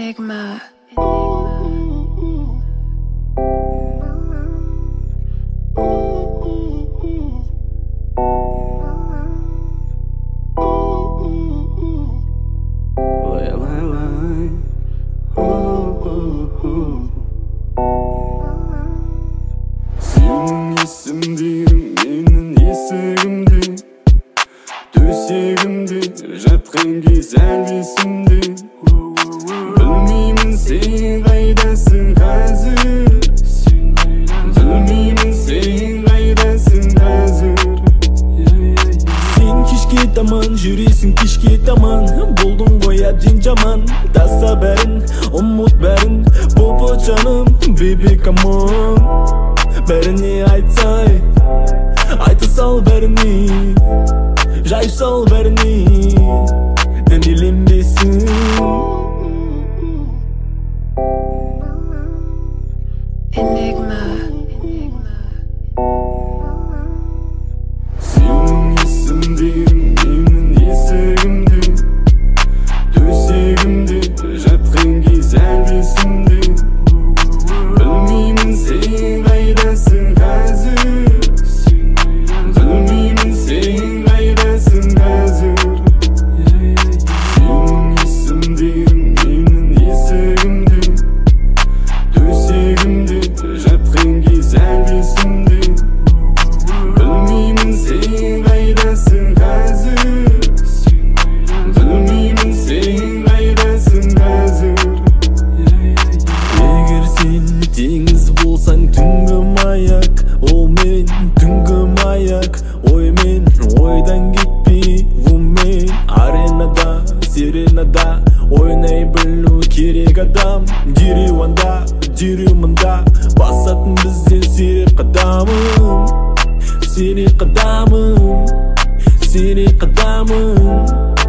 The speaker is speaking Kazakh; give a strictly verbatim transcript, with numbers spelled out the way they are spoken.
Enigma. Senin есімдерің менің есігімде, төсегімде жатқан кез әлі есімде. Білмеймін сен қайдасың қазір, білмеймін сен қайдасың қазір. Сен кешке таман жүресің, кешке таман болдың ғой әбден жаман. Таста бәрін, ұмыт бәрін, бопы жаным, бебе камон. Бәріне айтсай, айта сал бәріне, жайып сал бәріне, дәмеленбесін. Enigma. Senin есімдерің менің есігімде, төсегімде жатқан кез әлі есімде. Білмеймін сен қайдасың қазір, білмеймін сен қайдасың қазір. Senin есімдерің менің есігімде, төсегімде жатқан кез әлі есімде. Білмеймін сен қайдасың қазір, білмеймін сен қайдасың қазір. Егер сен теңіз болсаң түнгі маяк, ол мен түнгі маяк. Оймен ойдан кетпей вумен, аренада сиренада ойнай білу керек адам. Дереу анда, дереу мында, басатын бізден сирек қадамым, сирек қадамым, сирек қадамым.